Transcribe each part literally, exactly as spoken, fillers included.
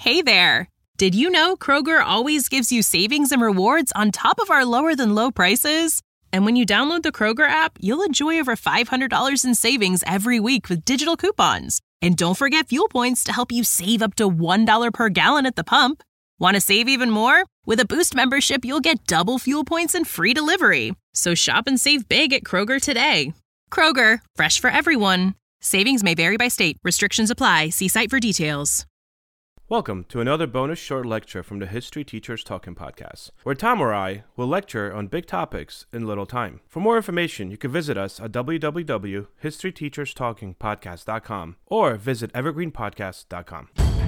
Hey there! Did you know Kroger always gives you savings and rewards on top of our lower-than-low prices? And when you download the Kroger app, you'll enjoy over five hundred dollars in savings every week with digital coupons. And don't forget fuel points to help you save up to one dollar per gallon at the pump. Want to save even more? With a Boost membership, you'll get double fuel points and free delivery. So shop and save big at Kroger today. Kroger, fresh for everyone. Savings may vary by state. Restrictions apply. See site for details. Welcome to another bonus short lecture from the History Teachers Talking Podcast, where Tom or I will lecture on big topics in little time. For more information, you can visit us at w w w dot history teachers talking podcast dot com or visit evergreen podcast dot com.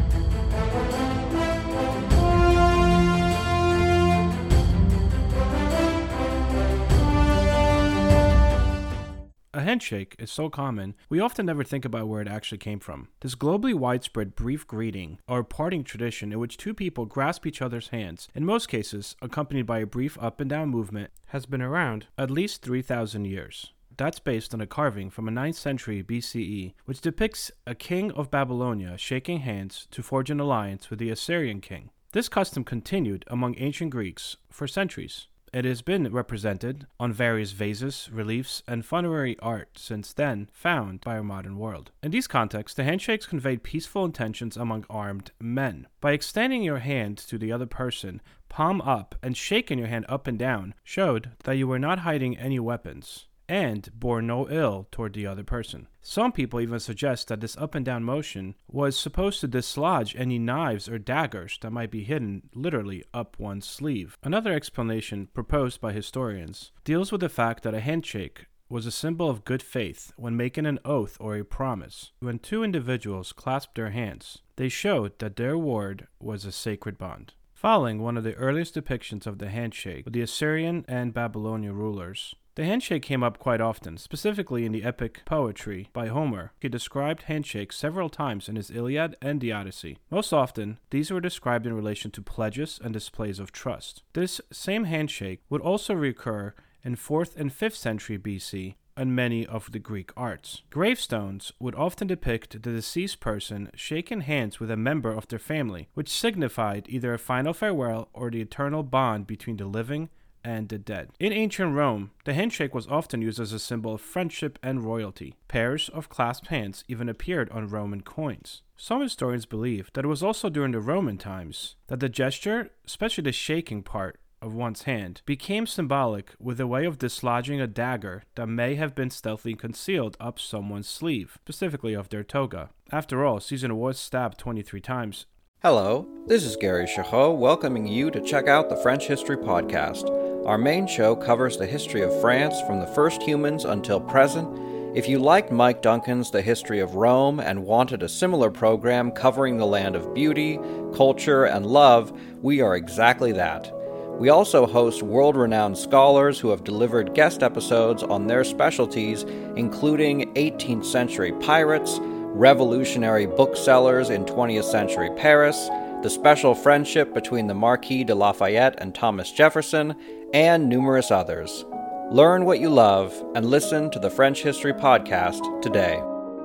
A handshake is so common, we often never think about where it actually came from. This globally widespread brief greeting, or parting tradition in which two people grasp each other's hands, in most cases accompanied by a brief up and down movement, has been around at least three thousand years. That's based on a carving from a ninth century B C E, which depicts a king of Babylonia shaking hands to forge an alliance with the Assyrian king. This custom continued among ancient Greeks for centuries. It has been represented on various vases, reliefs, and funerary art since then found by our modern world. In these contexts, the handshakes conveyed peaceful intentions among armed men. By extending your hand to the other person, palm up, and shaking your hand up and down, showed that you were not hiding any weapons and bore no ill toward the other person. Some people even suggest that this up and down motion was supposed to dislodge any knives or daggers that might be hidden literally up one's sleeve. Another explanation proposed by historians deals with the fact that a handshake was a symbol of good faith when making an oath or a promise. When two individuals clasped their hands, they showed that their word was a sacred bond. Following one of the earliest depictions of the handshake with the Assyrian and Babylonian rulers, the handshake came up quite often, specifically in the epic poetry by Homer. He described handshakes several times in his Iliad and the Odyssey. Most often, these were described in relation to pledges and displays of trust. This same handshake would also recur in fourth and fifth century B C and many of the Greek arts. Gravestones would often depict the deceased person shaking hands with a member of their family, which signified either a final farewell or the eternal bond between the living and the dead. In ancient Rome, the handshake was often used as a symbol of friendship and royalty. Pairs of clasped hands even appeared on Roman coins. Some historians believe that it was also during the Roman times that the gesture, especially the shaking part of one's hand, became symbolic with a way of dislodging a dagger that may have been stealthily concealed up someone's sleeve, specifically of their toga. After all, Caesar was stabbed twenty-three times. Hello, this is Gary Chahot welcoming you to check out the French History Podcast. Our main show covers the history of France from the first humans until present. If you liked Mike Duncan's The History of Rome and wanted a similar program covering the land of beauty, culture, and love, we are exactly that. We also host world-renowned scholars who have delivered guest episodes on their specialties, including eighteenth century pirates, revolutionary booksellers in twentieth century Paris, the special friendship between the Marquis de Lafayette and Thomas Jefferson, and numerous others. Learn what you love and listen to the French History Podcast today.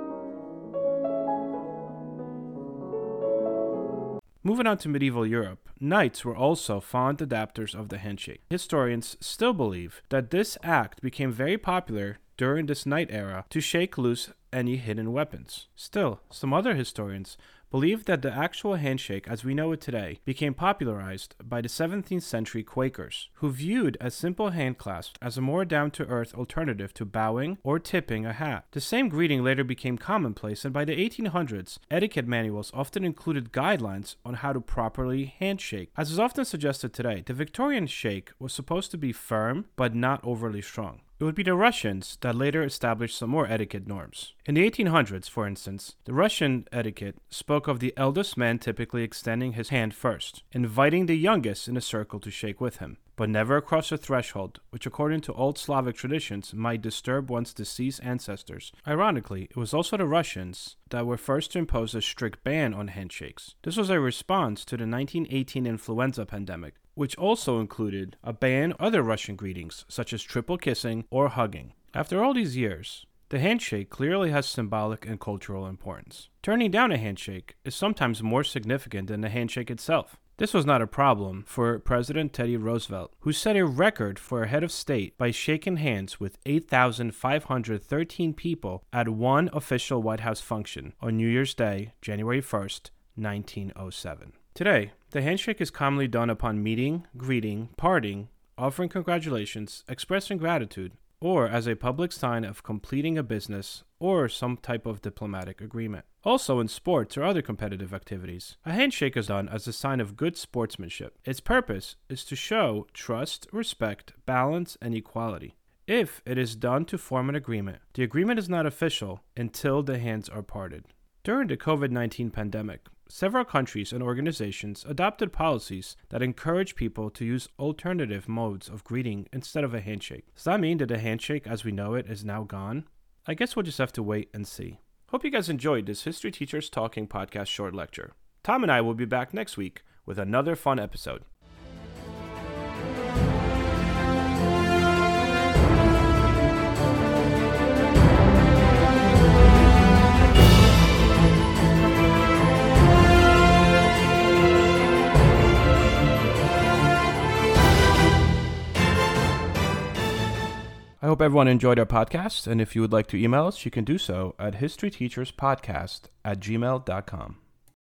Moving on to medieval Europe, knights were also fond adapters of the handshake. Historians still believe that this act became very popular during this knight era to shake loose any hidden weapons. Still, some other historians believe that the actual handshake as we know it today became popularized by the seventeenth century Quakers, who viewed a simple handclasp as a more down-to-earth alternative to bowing or tipping a hat. The same greeting later became commonplace, and by the eighteen hundreds, etiquette manuals often included guidelines on how to properly handshake. As is often suggested today, the Victorian shake was supposed to be firm but not overly strong. It would be the Russians that later established some more etiquette norms. In the eighteen hundreds, for instance, the Russian etiquette spoke of the eldest man typically extending his hand first, inviting the youngest in a circle to shake with him, but never across a threshold, which according to old Slavic traditions might disturb one's deceased ancestors. Ironically, it was also the Russians that were first to impose a strict ban on handshakes. This was a response to the nineteen eighteen influenza pandemic, which also included a ban on other Russian greetings, such as triple kissing or hugging. After all these years, The handshake clearly has symbolic and cultural importance. Turning down a handshake is sometimes more significant than the handshake itself. This was not a problem for President Teddy Roosevelt, who set a record for a head of state by shaking hands with eight thousand five hundred thirteen people at one official White House function on New Year's Day, January first, nineteen oh seven. Today, the handshake is commonly done upon meeting, greeting, parting, offering congratulations, expressing gratitude, or as a public sign of completing a business or some type of diplomatic agreement. Also in sports or other competitive activities, a handshake is done as a sign of good sportsmanship. Its purpose is to show trust, respect, balance, and equality. If it is done to form an agreement, the agreement is not official until the hands are parted. During the covid nineteen pandemic, several countries and organizations adopted policies that encourage people to use alternative modes of greeting instead of a handshake. Does that mean that the handshake as we know it is now gone? I guess we'll just have to wait and see. Hope you guys enjoyed this History Teachers Talking podcast short lecture. Tom and I will be back next week with another fun episode. I hope everyone enjoyed our podcast, and if you would like to email us, you can do so at historyteacherspodcast at gmail dot com.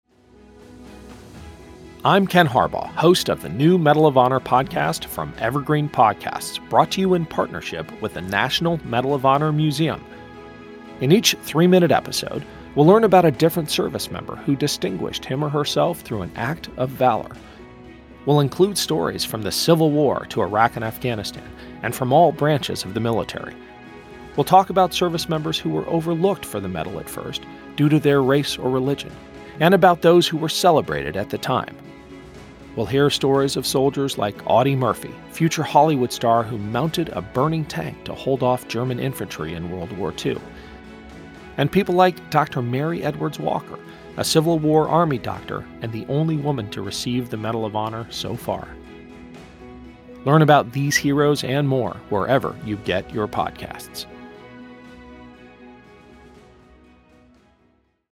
I'm Ken Harbaugh, host of the new Medal of Honor podcast from Evergreen Podcasts, brought to you in partnership with the National Medal of Honor Museum. In each three-minute episode, we'll learn about a different service member who distinguished him or herself through an act of valor. We'll include stories from the Civil War to Iraq and Afghanistan, and from all branches of the military. We'll talk about service members who were overlooked for the medal at first due to their race or religion, and about those who were celebrated at the time. We'll hear stories of soldiers like Audie Murphy, future Hollywood star who mounted a burning tank to hold off German infantry in World War Two. And people like Doctor Mary Edwards Walker, a Civil War Army doctor and the only woman to receive the Medal of Honor so far. Learn about these heroes and more wherever you get your podcasts.